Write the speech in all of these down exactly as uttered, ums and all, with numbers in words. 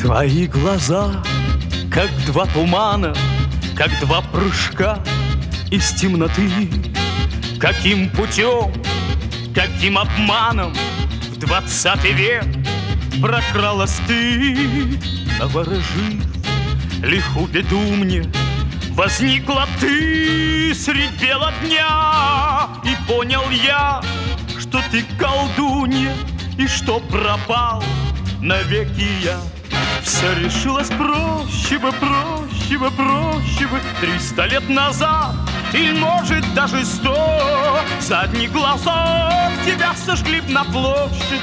Твои глаза, как два тумана, как два прыжка из темноты. Каким путем, каким обманом в двадцатый век прокралась ты, наворожив лиху беду мне. Возникла ты средь бела дня, и понял я, что ты колдунья, и что пропал навеки я. Все решилось проще бы, проще бы, проще бы триста лет назад, или, может, даже сто. Задние глаза тебя сожгли б на площади,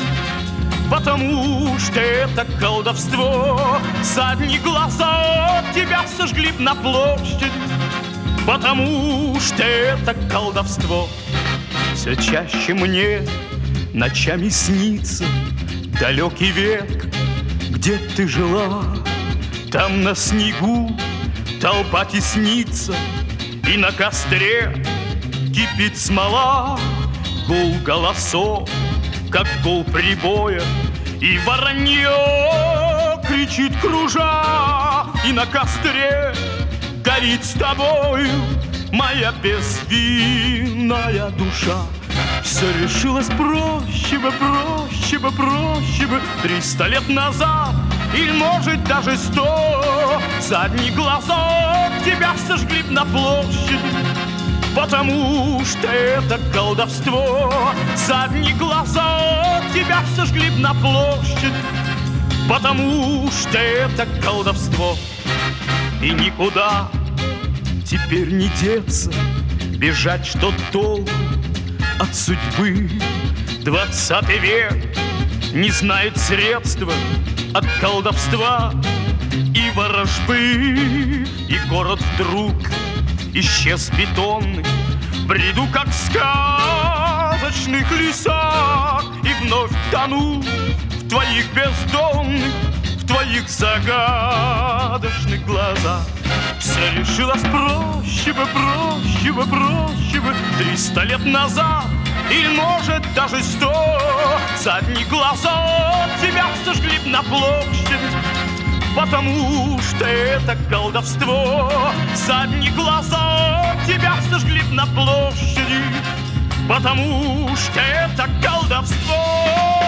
потому что это колдовство. Задние глаза тебя сожгли б на площади, потому что это колдовство. Все чаще мне ночами снится далекий век, где ты жила. Там на снегу толпа теснится, и на костре кипит смола. Гул голосов, как гул прибоя, и воронье кричит кружа. И на костре горит с тобою моя безвинная душа. Все решилось проще бы, проще бы, проще бы триста лет назад, или, может, даже сто. Задние глаза тебя сожгли б на площади, потому что это колдовство. Задние глаза тебя сожгли б на площади, потому что это колдовство. И никуда теперь не деться, бежать что толку от судьбы. Двадцатый век не знает средства от колдовства и ворожбы. И город вдруг исчез бетонный, бреду, как в сказочных лесах, и вновь тону в твоих бездонных, в твоих загадочных глазах. Все решилось проще бы, проще бы, проще бы триста лет назад, или, может, даже сто. Задние глаза тебя сожгли б на площади, потому что это колдовство. Задние глаза тебя сожгли б на площади, потому что это колдовство.